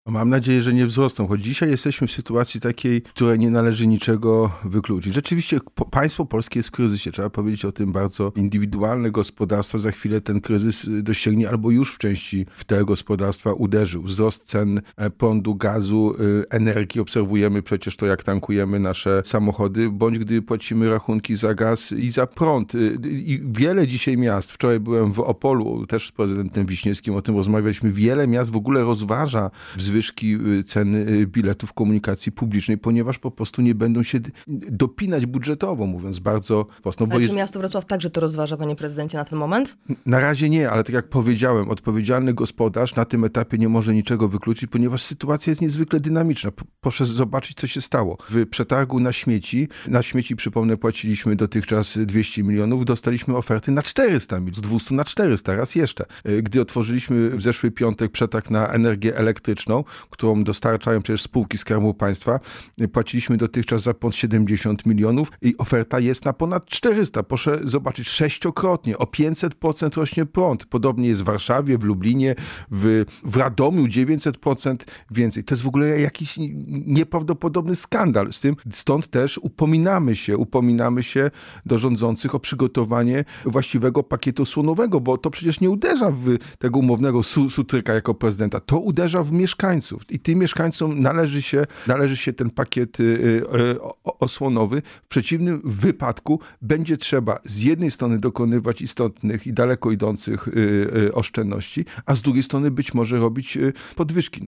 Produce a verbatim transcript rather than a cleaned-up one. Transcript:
Mam nadzieję, że nie wzrosną, choć dzisiaj jesteśmy w sytuacji takiej, której nie należy niczego wykluczyć. Rzeczywiście po, państwo polskie jest w kryzysie, trzeba powiedzieć o tym bardzo. Indywidualne gospodarstwa za chwilę ten kryzys dosięgnie albo już w części w te gospodarstwa uderzył. Wzrost cen prądu, gazu, energii. Obserwujemy przecież to, jak tankujemy nasze samochody, bądź gdy płacimy rachunki za gaz i za prąd. I wiele dzisiaj miast, wczoraj byłem w Opolu, też z prezydentem Wiśniewskim o tym rozmawialiśmy, wiele miast w ogóle rozważa wzwyżki cen biletów komunikacji publicznej, ponieważ po prostu nie będą się dopinać budżetowo, mówiąc bardzo prosto. No, Ale czy jest... miasto Wrocław także to rozważa, panie prezydencie, na ten moment? Na razie nie, ale tak jak powiedziałem, odpowiedzialny gospodarz na tym etapie nie może niczego wykluczyć, ponieważ sytuacja jest niezwykle dynamiczna. Proszę zobaczyć, co się stało. W przetargu na śmieci, na śmieci, przypomnę, płaciliśmy dotychczas dwieście milionów, dostaliśmy oferty na czterysta milionów, z dwieście na czterysta, raz jeszcze. Gdy otworzyliśmy w zeszły piątek przetarg na energię elektryczną, którą dostarczają przecież spółki Skarbu Państwa, płaciliśmy dotychczas za ponad siedemdziesiąt milionów i oferta jest na ponad czterysta. Proszę zobaczyć, sześciokrotnie, o pięćset procent rośnie prąd. Podobnie jest w Warszawie, w Lublinie, w, w Radomiu dziewięćset procent więcej. To jest w ogóle jakiś nieprawdopodobny skandal. Z tym, stąd też upominamy się, upominamy się do rządzących o przygotowanie właściwego pakietu osłonowego, bo to przecież nie uderza w tego umownego su- sutryka jako prezydenta. To uderza w mieszkańców i tym mieszkańcom należy się, należy się ten pakiet y, y, osłonowy. W przeciwnym wypadku będzie trzeba z jednej strony dokonywać istotnych i daleko idących y, y, oszczędności, a z drugiej strony być może robić y, podwyżki.